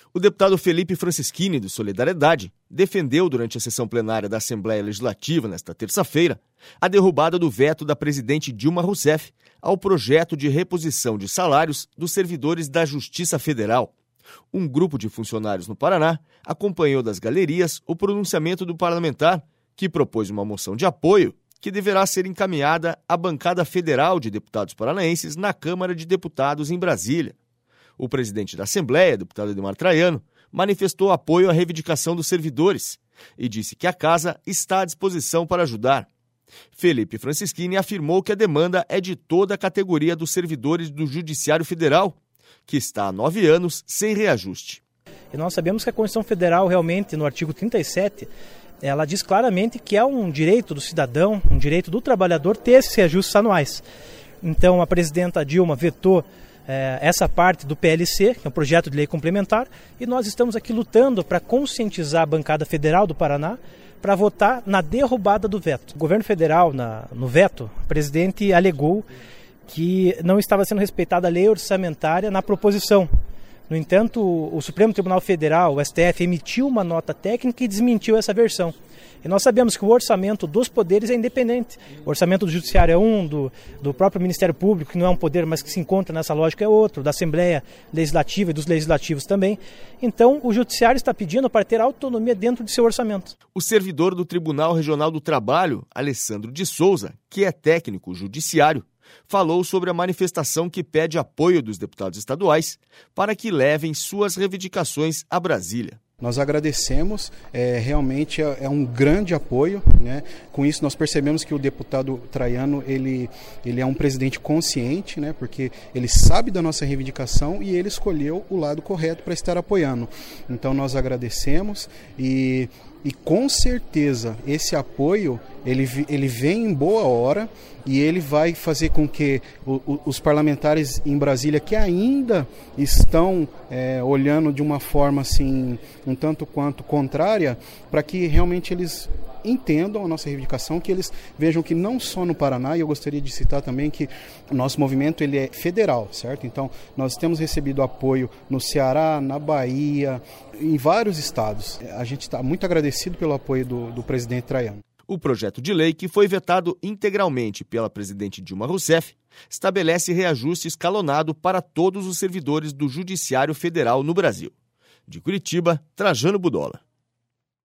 O deputado Felipe Francischini, do Solidariedade, defendeu durante a sessão plenária da Assembleia Legislativa nesta terça-feira a derrubada do veto da presidente Dilma Rousseff ao projeto de reposição de salários dos servidores da Justiça Federal. Um grupo de funcionários no Paraná acompanhou das galerias o pronunciamento do parlamentar, que propôs uma moção de apoio que deverá ser encaminhada à bancada federal de deputados paranaenses na Câmara de Deputados em Brasília. O presidente da Assembleia, deputado Edmar Traiano, manifestou apoio à reivindicação dos servidores e disse que a casa está à disposição para ajudar. Felipe Francischini afirmou que a demanda é de toda a categoria dos servidores do Judiciário Federal, que está há 9 anos sem reajuste. E nós sabemos que a Constituição Federal realmente, no artigo 37, ela diz claramente que é um direito do cidadão, um direito do trabalhador ter esses reajustes anuais. Então a presidenta Dilma vetou essa parte do PLC, que é um projeto de lei complementar, e nós estamos aqui lutando para conscientizar a bancada federal do Paraná para votar na derrubada do veto. O governo federal, no veto, o presidente alegou que não estava sendo respeitada a lei orçamentária na proposição. No entanto, o Supremo Tribunal Federal, o STF, emitiu uma nota técnica e desmentiu essa versão. E nós sabemos que o orçamento dos poderes é independente. O orçamento do Judiciário é um, do próprio Ministério Público, que não é um poder, mas que se encontra nessa lógica, é outro, da Assembleia Legislativa e dos legislativos também. Então, o Judiciário está pedindo para ter autonomia dentro de seu orçamento. O servidor do Tribunal Regional do Trabalho, Alessandro de Souza, que é técnico judiciário, falou sobre a manifestação que pede apoio dos deputados estaduais para que levem suas reivindicações a Brasília. Nós agradecemos, realmente é um grande apoio, né? Com isso nós percebemos que o deputado Traiano ele é um presidente consciente, né? Porque ele sabe da nossa reivindicação e ele escolheu o lado correto para estar apoiando. Então nós agradecemos e com certeza esse apoio ele vem em boa hora e ele vai fazer com que os parlamentares em Brasília que ainda estão olhando de uma forma assim um tanto quanto contrária, para que realmente eles entendam a nossa reivindicação, que eles vejam que não só no Paraná, e eu gostaria de citar também que o nosso movimento ele é federal, certo? Então nós temos recebido apoio no Ceará, na Bahia, em vários estados. A gente está muito agradecido pelo apoio do presidente Traiano. O projeto de lei, que foi vetado integralmente pela presidente Dilma Rousseff, estabelece reajuste escalonado para todos os servidores do Judiciário Federal no Brasil. De Curitiba, Trajano Budola.